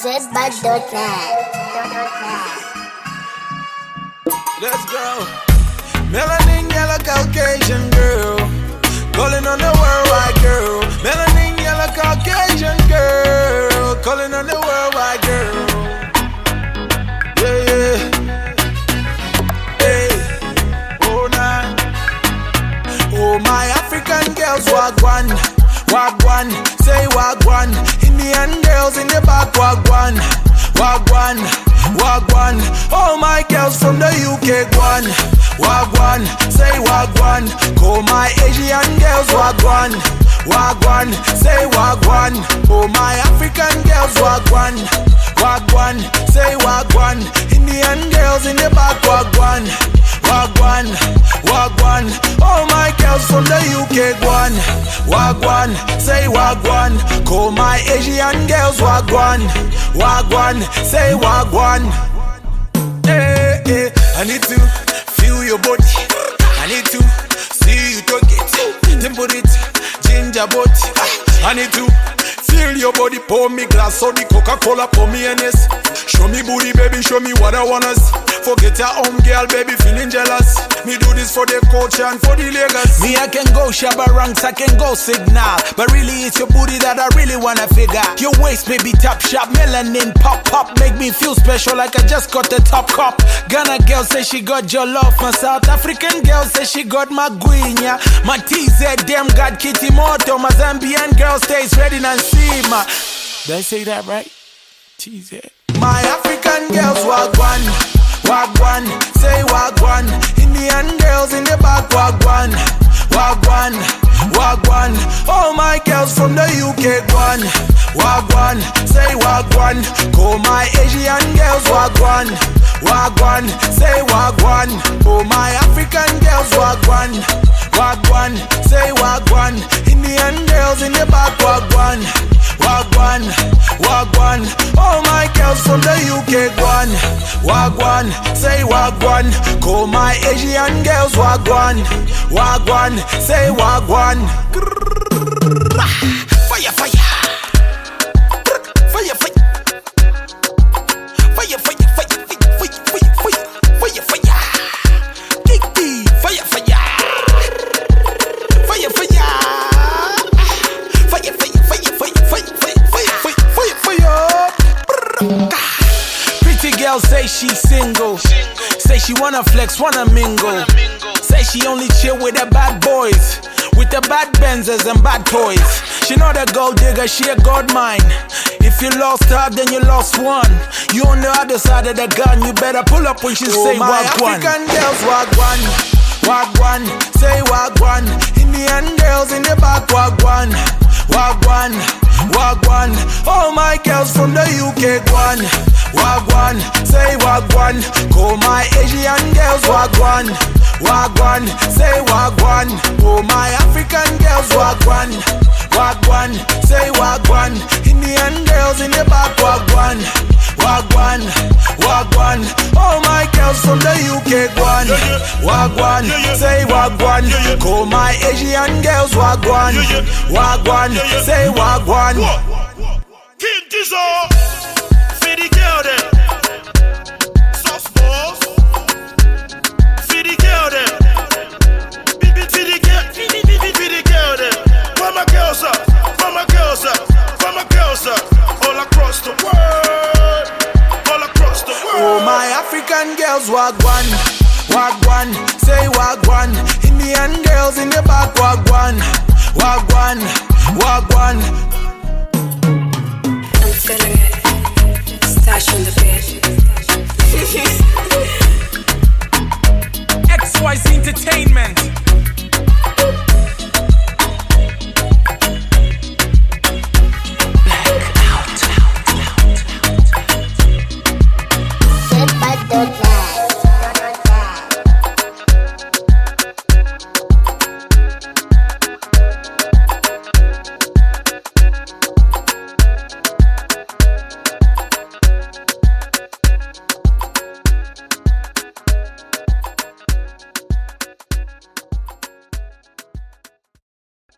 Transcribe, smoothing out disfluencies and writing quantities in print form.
Let's go. Melanin yellow Caucasian girl, calling on the worldwide girl. Melanin yellow Caucasian girl, calling on the worldwide girl. Yeah, yeah. Hey, oh nah. Oh my African girls, wagwan, wagwan, say wagwan. Indian girls in the back, wagwan, wagwan, wagwan. All my girls from the UK, wagwan, say wagwan. Call my Asian girls, wagwan, wagwan, say wagwan. Oh my African girls, wagwan, wagwan, say wagwan. Indian girls in the back, wagwan, wagwan, wagwan. All my girls from the UK, wagwan, say wagwan. Call my Asian girls, wagwan, wagwan, say wagwan. Hey, hey. I need to feel your body. I need to see you talk it, temper it, ginger body. I need to feel your body. Pour me glass of the Coca-Cola, pour me NS. Show me booty, baby, show me what I wanna see. Forget your home girl, baby, feeling jealous. Me do this for the culture and for the Lagos. Me, I can go Shabba Ranks, I can go Signal, but really it's your booty that I really wanna figure. Your waist, baby, top shop, melanin, pop, make me feel special like I just got the top cup. Ghana girl say she got your love, my South African girl say she got my guinya. My TZ, them got Kitty Moto, my Zambian girl stays ready and see ma. Did I say that right? TZ. My African girls, wagwan, wagwan, say wagwan. Indian girls in the back, wagwan, wagwan, wagwan. All my girls from the UK, wagwan, say wagwan. Call my Asian girls, wagwan, wagwan, say wagwan. Oh my African girls, wagwan, wagwan, say wagwan. Indian girls in the back, wagwan, wagwan, wagwan. All my girls from the UK, wagwan, say wagwan. Call my Asian girls, wagwan, wagwan, say wagwan. Fire, fire. Fire, fire. Fire, fire, fire, fire, fire, fire, fire. Kiki, fire, fire. Fire, fire. Fire, fire, fire, fire, fire, fire. Pretty girl say she single. Say she wanna flex, wanna mingle. Say she only chill with the bad boys, with the bad Benzes and bad toys. She know the gold digger, she a gold mine. If you lost her, then you lost one. You on the other side of the gun, you better pull up when she say my wagwan. African girls, wagwan, wagwan, say wagwan. Indian girls in the back, wagwan, wagwan, wagwan. All my girls from the UK, wagwan, say wagwan. Call my Asian girls, wagwan, wagwan, say wagwan. Oh my African girls, wagwan, wagwan, say wagwan. Indian girls in the back, wagwan, wagwan, wagwan. All my girls from the UK, wagwan, say wagwan. Call my Asian girls, wagwan, wagwan, say wagwan. King Dizzo, feed the girl them. Sauce balls, feed the girl them. Feed the girl them. For my girls up, for my girls up, for my girls up. All across the world, all across the world. Oh my African girls, wagwan, wagwan, say wagwan. Indian girls in the back, wagwan, wagwan, wagwan. I'm feeling it. Stash on the bed. XYZ Entertainment.